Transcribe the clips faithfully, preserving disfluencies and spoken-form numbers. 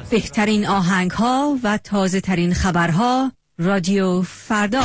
بهترین آهنگ ها و تازه ترین خبرها. رادیو فردا.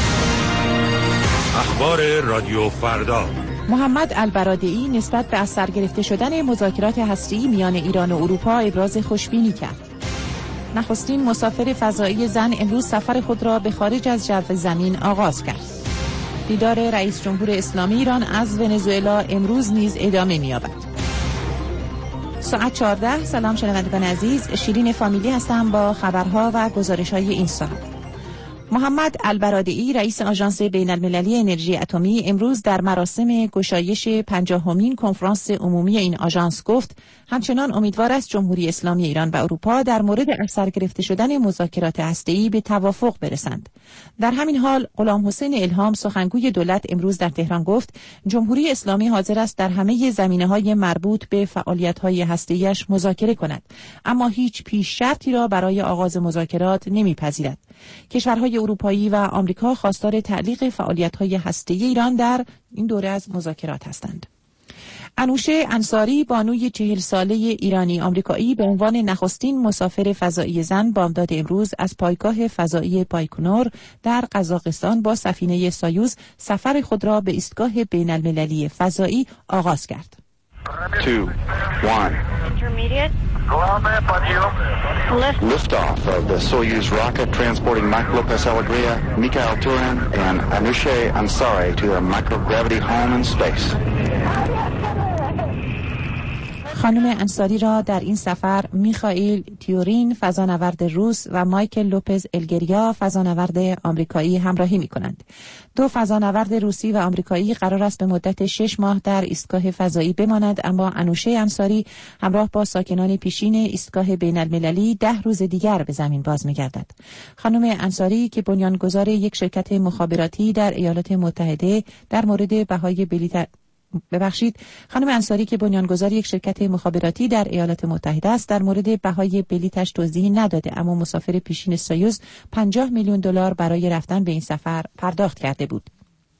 اخبار رادیو فردا. محمد البرادعی نسبت به از سر گرفته شدن مذاکرات هسته‌ای میان ایران و اروپا ابراز خوشبینی کرد. نخستین مسافر فضایی زن امروز سفر خود را به خارج از جو زمین آغاز کرد. دیدار رئیس جمهور اسلامی ایران از ونزوئلا امروز نیز ادامه می‌یابد. ساعت چهارده. سلام شنوندگان عزیز، شیرین فامیلی هستم با خبرها و گزارش‌های این ساعت. محمد البرادعی رئیس آژانس بین‌المللی انرژی اتمی امروز در مراسم گشایش پنجاهمین کنفرانس عمومی این آژانس گفت همچنان امیدوار است جمهوری اسلامی ایران و اروپا در مورد از سر گرفته شدن مذاکرات هسته‌ای به توافق برسند. در همین حال غلام حسین الهام سخنگوی دولت امروز در تهران گفت جمهوری اسلامی حاضر است در همه زمینه‌های مربوط به فعالیت‌های هسته‌ایش مذاکره کند، اما هیچ پیش شرطی را برای آغاز مذاکرات نمی‌پذیرد. کشورهای اروپایی و آمریکا خواستار تعلیق فعالیت‌های هسته‌ای ایران در این دوره از مذاکرات هستند. انوشه انصاری بانوی چهل ساله ایرانی آمریکایی به عنوان نخستین مسافر فضایی زن بامداد امروز از پایگاه فضایی بایکنور در قزاقستان با سفینه سایوز سفر خود را به ایستگاه بین‌المللی فضایی آغاز کرد. two, one. Intermediate. Lift. Lift off of the Soyuz rocket transporting Mike Lopez Alegria, Mikhail Turin, and Anousheh Ansari to their microgravity home in space. خانم انصاری را در این سفر میخائیل تیورین فضانورد روس و مایکل لوپز الگریا فضانورد آمریکایی همراهی می‌کنند. دو فضانورد روسی و آمریکایی قرار است به مدت شش ماه در ایستگاه فضایی بمانند، اما انوشه انصاری همراه با ساکنان پیشین ایستگاه بین‌المللی ده روز دیگر به زمین باز می‌گردد. خانم انصاری که بنیانگذار یک شرکت مخابراتی در ایالات متحده در مورد بهای بلیط ببخشید خانم انصاری که بنیانگذار یک شرکت مخابراتی در ایالات متحده است در مورد بهای بلیطش توضیحی نداده، اما مسافر پیشین سایوز پنجاه میلیون دلار برای رفتن به این سفر پرداخت کرده بود.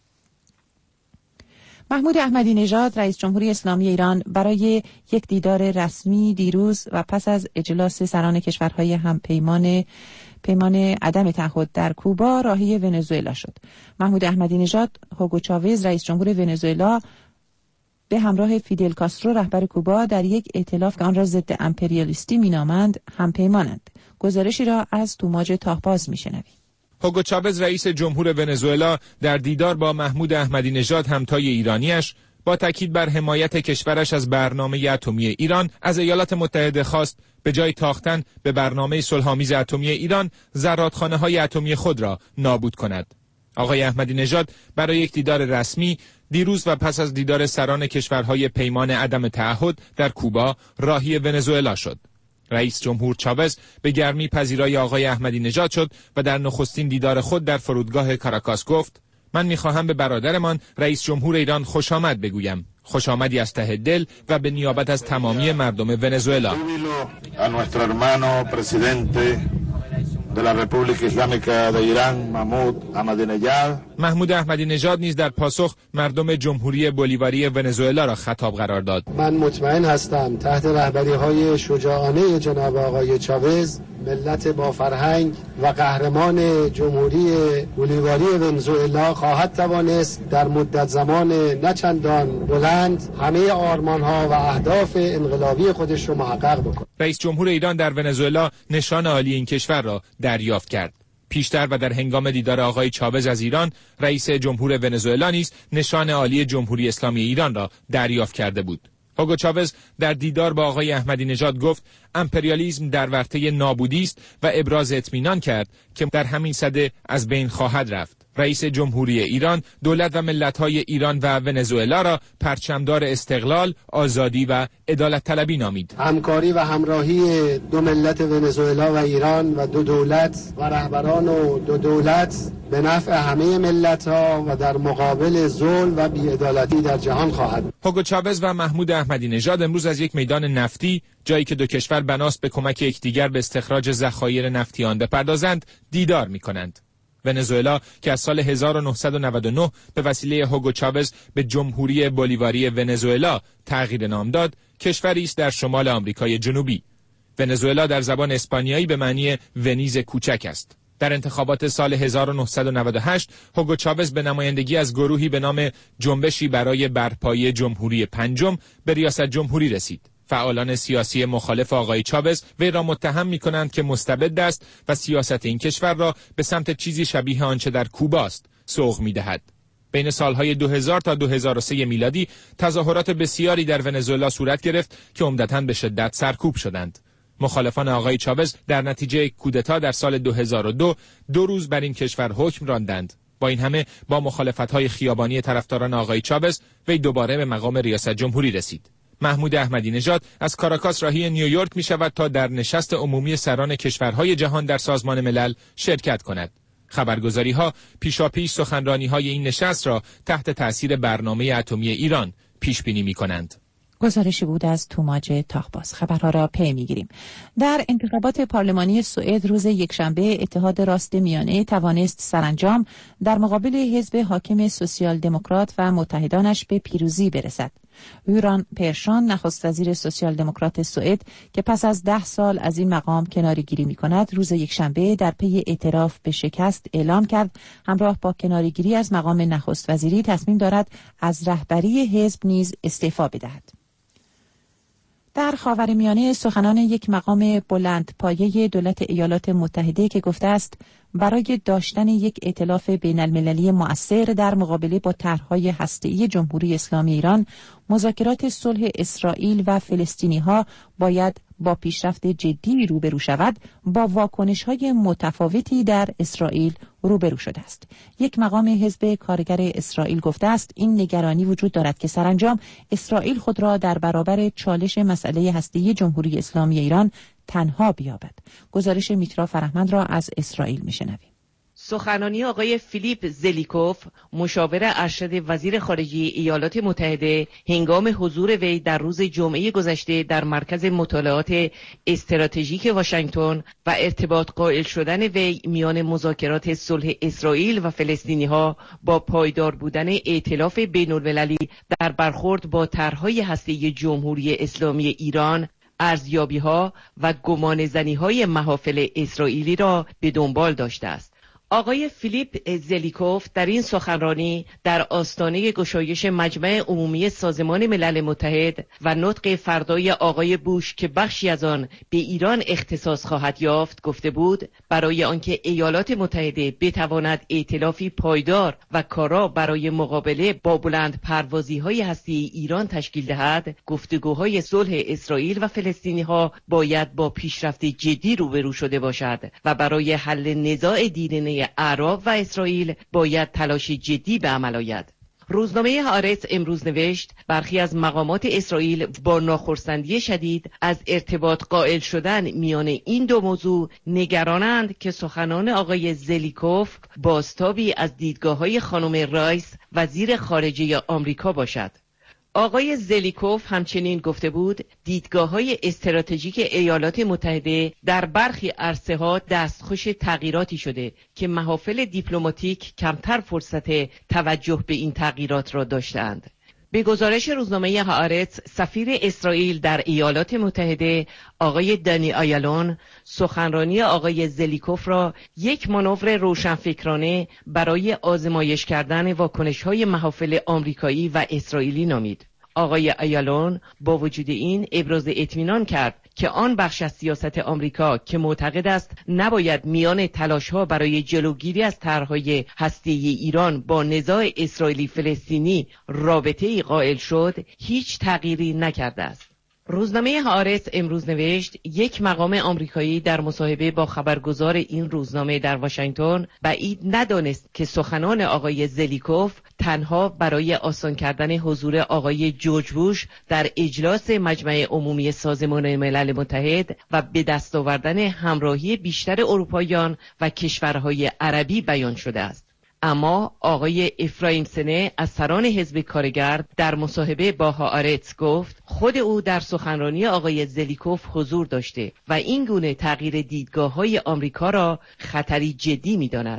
محمود احمدی نژاد رئیس جمهوری اسلامی ایران برای یک دیدار رسمی دیروز و پس از اجلاس سران کشورهای همپیمان پیمان عدم تعهد در کوبا راهی ونزوئلا شد. محمود احمدی نژاد هوگو چاوز رئیس جمهور ونزوئلا به همراه فیدل کاسترو رهبر کوبا در یک ائتلاف که آن را ضد امپریالیستی مینامند همپیمانند. گزارشی را از توماج تاهباز میشنویم. هوگو چاوز رئیس جمهور ونزوئلا در دیدار با محمود احمدی نژاد همتای ایرانیش با تاکید بر حمایت کشورش از برنامه اتمی ایران از ایالات متحده خواست به جای تاختن به برنامه صلح‌آمیز اتمی ایران زرادخانه‌های اتمی خود را نابود کند. آقای احمدی نژاد برای یک دیدار رسمی دیروز و پس از دیدار سران کشورهای پیمان عدم تعهد در کوبا راهی ونزوئلا شد. رئیس جمهور چاوز به گرمی پذیرای آقای احمدی نژاد شد و در نخستین دیدار خود در فرودگاه کاراکاس گفت من می‌خواهم به برادرمان رئیس جمهور ایران خوش آمد بگویم. خوش آمدی از ته دل و به نیابت از تمامی مردم ونزوئلا. de la República Islámica de Irán, Mahmoud Ahmadinejad. محمود احمدی نژاد نیز در پاسخ مردم جمهوری بولیواری ونزوئلا را خطاب قرار داد. من مطمئن هستم تحت رهبری‌های شجاعانه جناب آقای چاوز ملت با فرهنگ و قهرمان جمهوری بولیواری ونزوئلا خواهد توانست در مدت زمان نچندان بلند همه آرمان‌ها و اهداف انقلابی خودش را محقق بکند. رئیس جمهور ایران در ونزوئلا نشان عالی این کشور را دریافت کرد. پیشتر و در هنگام دیدار آقای چاوز از ایران، رئیس جمهور ونزوئلا نیز نشان عالی جمهوری اسلامی ایران را دریافت کرده بود. هوگو چاوز در دیدار با آقای احمدی نژاد گفت امپریالیسم در ورطه نابودی است و ابراز اطمینان کرد که در همین سده از بین خواهد رفت. رئیس جمهوری ایران دولت و ملت‌های ایران و ونزوئلا را پرچمدار استقلال، آزادی و عدالت طلبی نامید. همکاری و همراهی دو ملت ونزوئلا و ایران و دو دولت و رهبران و دو دولت به نفع همه ملت‌ها و در مقابل ظلم و بی‌عدالتی در جهان خواهد. هوگو چاوز و محمود احمدی نژاد امروز از یک میدان نفتی، جایی که دو کشور بناست به کمک یکدیگر به استخراج ذخایر نفتی آن بپردازند، دیدار می‌کنند. ونزوئلا که از سال هزار و نهصد و نود و نه به وسیله هوگو چاوز به جمهوری بولیواری ونزوئلا تغییر نام داد، کشوری است در شمال آمریکای جنوبی. ونزوئلا در زبان اسپانیایی به معنی ونیز کوچک است. در انتخابات سال هزار و نهصد و نود و هشت هوگو چاوز به نمایندگی از گروهی به نام جنبشی برای برپایی جمهوری پنجم به ریاست جمهوری رسید. فعالان سیاسی مخالف آقای چاوز وی را متهم می‌کنند که مستبد است و سیاست این کشور را به سمت چیزی شبیه آنچه در کوبا است سوق می‌دهد. بین سالهای دو هزار تا دو هزار و سه میلادی تظاهرات بسیاری در ونزوئلا صورت گرفت که عمدتاً به شدت سرکوب شدند. مخالفان آقای چاوز در نتیجه کودتا در سال دو هزار و دو دو روز بر این کشور حکم راندند. با این همه با مخالفت‌های خیابانی طرفداران آقای چاوز وی دوباره به مقام ریاست جمهوری رسید. محمود احمدی نژاد از کاراکاس راهی نیویورک می شود تا در نشست عمومی سران کشورهای جهان در سازمان ملل شرکت کند. خبرگزاری ها پیشاپیش سخنرانی های این نشست را تحت تأثیر برنامه اتمی ایران پیش بینی می کنند. گزارشی بود از توماج تاخباز. خبرها را پی میگیریم. در انتخابات پارلمانی سوئد روز یکشنبه اتحاد راست میانه توانست سرانجام در مقابل حزب حاکم سوسیال دموکرات و متحدانش به پیروزی برسد. هوران پرشان نخست وزیر سوسیال دموکرات سوئد که پس از ده سال از این مقام کناره‌گیری می‌کند روز یکشنبه در پی اعتراف به شکست اعلام کرد همراه با کناره‌گیری از مقام نخست وزیری تصمیم دارد از رهبری حزب نیز استعفا بدهد. در خاورمیانه سخنان یک مقام بلند پایه دولت ایالات متحده که گفته است برای داشتن یک ائتلاف بین المللی مؤثر در مقابله با طرح‌های هسته‌ای جمهوری اسلامی ایران، مذاکرات صلح اسرائیل و فلسطینی‌ها باید با پیشرفت جدی روبرو شود، با واکنش‌های متفاوتی در اسرائیل روبرو شده است. یک مقام حزب کارگر اسرائیل گفته است این نگرانی وجود دارد که سرانجام اسرائیل خود را در برابر چالش مسئله هسته‌ای جمهوری اسلامی ایران تنها بیابد. گزارش میترا فرهمند را از اسرائیل میشنویم. سخنرانی آقای فیلیپ زلیکوف، مشاور ارشد وزیر خارجه ایالات متحده، هنگام حضور وی در روز جمعه گذشته در مرکز مطالعات استراتژیک واشنگتن و ارتباط قائل شدن وی میان مذاکرات صلح اسرائیل و فلسطینی‌ها با پایدار بودن ائتلاف بین‌المللی در برخورد با طرح‌های هسته‌ای جمهوری اسلامی ایران، ارزیابی‌ها و گمانه‌زنی‌های محافل اسرائیلی را به دنبال داشته است. آقای فیلیپ زلیکوف در این سخنرانی در آستانه گشایش مجمع عمومی سازمان ملل متحد و نطق فردای آقای بوش که بخشی از آن به ایران اختصاص خواهد یافت گفته بود برای آنکه ایالات متحده بتواند ائتلافی پایدار و کارا برای مقابله با بلند پروازی‌های هسته‌ای ایران تشکیل دهد، گفتگوهای صلح اسرائیل و فلسطینی‌ها باید با پیشرفت جدی روبرو شده باشد و برای حل نزاع دیرینه اعراب و اسرائیل باید تلاش جدی به عمل آید. روزنامه هآرتز امروز نوشت برخی از مقامات اسرائیل با ناخرسندی شدید از ارتباط قائل شدن میان این دو موضوع نگرانند که سخنان آقای زلیکوف بازتابی از دیدگاه‌های خانم رایس وزیر خارجه آمریکا باشد. آقای زلیکوف همچنین گفته بود دیدگاه‌های استراتژیک ایالات متحده در برخی عرصه‌ها دستخوش تغییراتی شده که محافل دیپلماتیک کمتر فرصت توجه به این تغییرات را داشتند. به گزارش روزنامه هآرتز، سفیر اسرائیل در ایالات متحده آقای دانی آیالون سخنرانی آقای زلیکوف را یک مانور روشنفکرانه برای آزمایش کردن واکنش‌های محافل آمریکایی و اسرائیلی نامید. آقای آیالون با وجود این ابراز اطمینان کرد که آن بخش از سیاست آمریکا که معتقد است نباید میان تلاش‌ها برای جلوگیری از طرح‌های هسته‌ای ایران با نزاع اسرائیلی فلسطینی رابطه‌ای قائل شد، هیچ تغییری نکرده است. روزنامه هآرتز امروز نوشت یک مقام آمریکایی در مصاحبه با خبرگزار این روزنامه در واشنگتن بعید ندانست که سخنان آقای زلیکوف تنها برای آسان کردن حضور آقای جورج بوش در اجلاس مجمع عمومی سازمان ملل متحد و به دست آوردن همراهی بیشتر اروپاییان و کشورهای عربی بیان شده است. اما آقای افرایم سنه از سران حزب کارگر در مصاحبه با هآرتز گفت خود او در سخنرانی آقای زلیکوف حضور داشته و این گونه تغییر دیدگاه‌های آمریکا را خطری جدی می‌داند.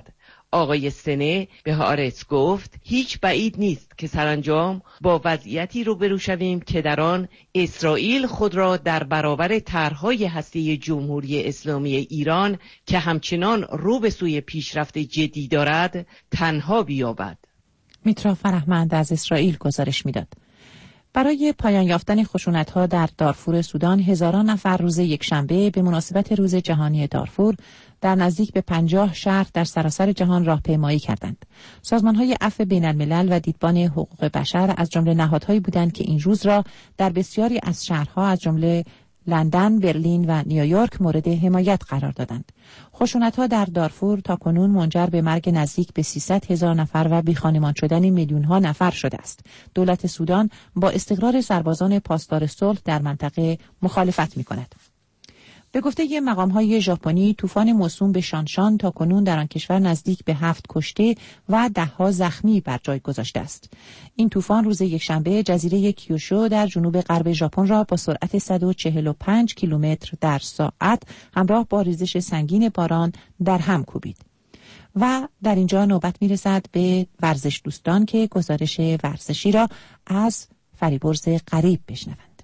آقای سنه به هارتس گفت هیچ بعید نیست که سرانجام با وضعیتی روبرو شویم که در آن اسرائیل خود را در برابر طرح‌های هسته جمهوری اسلامی ایران که همچنان رو به سوی پیشرفت جدی دارد تنها بیابد. میترا فرهمند از اسرائیل گزارش میداد. برای پایان یافتن خشونت‌ها در دارفور سودان، هزاران نفر روز یکشنبه به مناسبت روز جهانی دارفور در نزدیک به پنجاه شهر در سراسر جهان راهپیمایی کردند. سازمان‌های عفو بین‌الملل و دیدبان حقوق بشر از جمله نهادهایی بودند که این روز را در بسیاری از شهرها از جمله لندن، برلین و نیویورک مورد حمایت قرار دادند. خشونت‌ها در دارفور تاکنون منجر به مرگ نزدیک به سیصد هزار نفر و بیخانمان شدن میلیون‌ها نفر شده است. دولت سودان با استقرار سربازان پاسدار صلح در منطقه مخالفت می‌کند. به گفته مقام‌های ژاپنی، طوفان موسوم به شانشان تاکنون در آن کشور نزدیک به هفت کشته و ده‌ها زخمی بر جای گذاشته است. این طوفان روز یکشنبه جزیره کیوشو در جنوب غرب ژاپن را با سرعت صد و چهل و پنج کیلومتر در ساعت همراه با ریزش سنگین باران در هم کوبید. و در اینجا نوبت می‌رسد به ورزش دوستان که گزارش ورزشی را از فریبرز غریب بشنوند.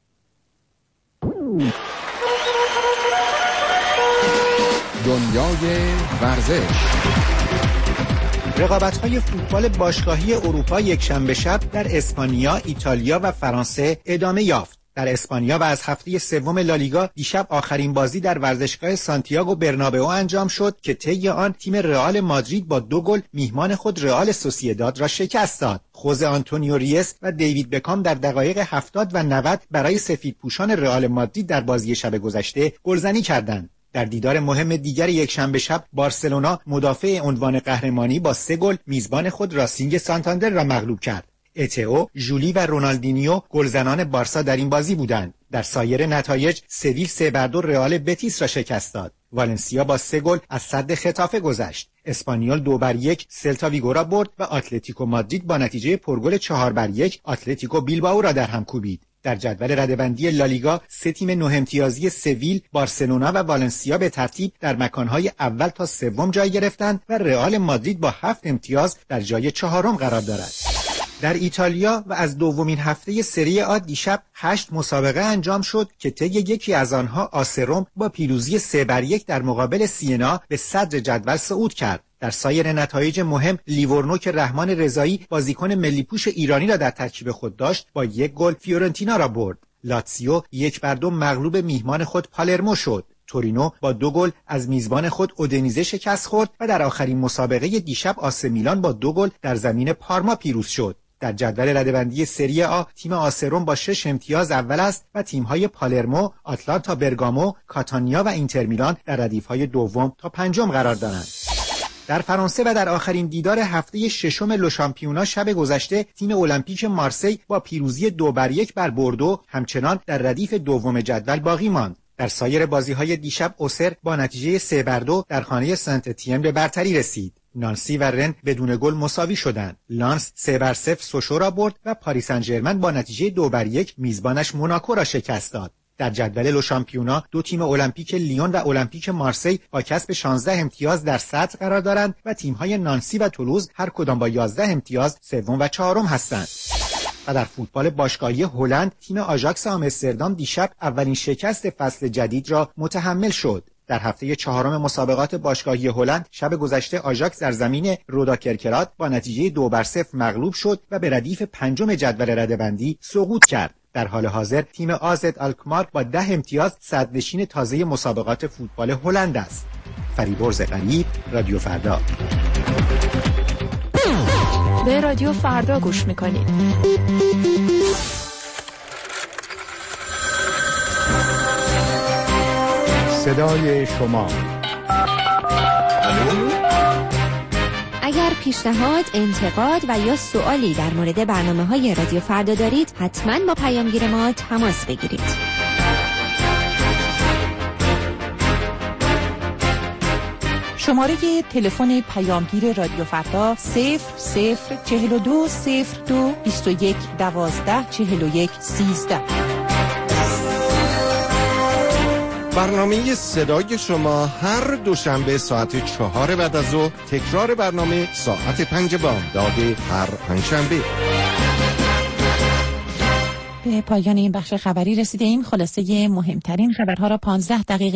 دنیای ورزش. رقابت‌های فوتبال باشگاهی اروپا یکشنبه شب در اسپانیا، ایتالیا و فرانسه ادامه یافت. در اسپانیا و از هفته سوم لالیگا دیشب آخرین بازی در ورزشگاه سانتیاگو برنابئو انجام شد که طی آن تیم رئال مادرید با دو گل میهمان خود رئال سوسییداد را شکست داد. خوزه آنتونیو ریس و دیوید بکام در دقایق هفتاد و نود برای سفیدپوشان رئال مادرید در بازی شب گذشته گلزنی کردند. در دیدار مهم دیگر یکشنبه شب بارسلونا مدافع عنوان قهرمانی با سه گل میزبان خود راسینگ سانتاندر را مغلوب کرد. اتئو، ژولی و رونالدینیو گلزنان بارسا در این بازی بودند. در سایر نتایج سویل سه بر دو رئال بتیس را شکست داد. والنسیا با سه گل از سد خطافه گذشت. اسپانیول دو بر یک سلتا ویگو را برد و اتلتیکو مادرید با نتیجه پرگل چهار بر یک اتلتیکو بیلبائو را در هم کوبید. در جدول رده‌بندی لالیگا سه تیم نه امتیازی سویل، بارسلونا و والنسیا به ترتیب در مکانهای اول تا سوم جای گرفتند و رئال مادرید با هفت امتیاز در جای چهارم قرار دارد. در ایتالیا و از دومین هفته سری آ دیشب هشت مسابقه انجام شد که طی یکی از آنها آسروم با پیروزی سه بر یک در مقابل سینا به صدر جدول صعود کرد. در سایر نتایج مهم لیورنو که رحمان رضایی بازیکن ملی‌پوش ایرانی را در ترکیب خود داشت با یک گل فیورنتینا را برد. لاتزیو یک بر دو مغلوب میهمان خود پالرمو شد. تورینو با دو گل از میزبان خود اودینیزه شکست خورد و در آخرین مسابقه دیشب آسه میلان با دو گل در زمین پارما پیروز شد. در جدول رده‌بندی سری آ تیم آسروم با شش امتیاز اول است و تیم‌های پالرمو، آتلانتا برگامو، کاتانیا و اینتر میلان در ردیف‌های دوم تا پنجم قرار دارند. در فرانسه و در آخرین دیدار هفته ششم لو شامپیونا شب گذشته تیم المپیک مارسی با پیروزی دو بر یک بر بوردو همچنان در ردیف دوم جدول باقی ماند. در سایر بازی‌های دیشب اوسر با نتیجه سه بر دو در خانه سنت اتین به برتری رسید. نانسی و رن بدون گل مساوی شدند. لانس سه بر صفر سوشو را برد و پاریس سن ژرمن با نتیجه دو بر یک میزبانش موناکو را شکست داد. در جدول لو شامپیونا دو تیم المپیک لیون و المپیک مارسی با کسب شانزده امتیاز در صدر قرار دارند و تیم‌های نانسی و تولوز هر کدام با یازده امتیاز سوم و چهارم هستند. و در فوتبال باشگاهی هلند تیم آژاکس آمستردام دیشب اولین شکست فصل جدید را متحمل شد. در هفته چهارم مسابقات باشگاهی هلند شب گذشته آژاکس در زمین رودا کرکرات با نتیجه دو بر صفر مغلوب شد و به ردیف پنجم جدول رده‌بندی سقوط کرد. در حال حاضر تیم آزد آلکمار با ده امتیاز صدرنشین تازه مسابقات فوتبال هلند است. فریبرز غریب، رادیو فردا. به رادیو فردا گوش میکنید. صدای شما. اگر پیشنهاد، انتقاد و یا سوالی در مورد برنامه‌های رادیو فردا دارید، حتما با پیامگیر ما تماس بگیرید. شماره تلفن پیامگیر رادیو فردا صفر صفر چهل و دو صفر دو بیست و یک دوازده چهل و یک سیزده. برنامه صدای شما هر دوشنبه ساعت چهار بعد از ظهر، تکرار برنامه ساعت پنج بامداد هر پنجشنبه. به پایان این بخش خبری رسیده ایم. خلاصه مهمترین خبرها را پانزده دقیقه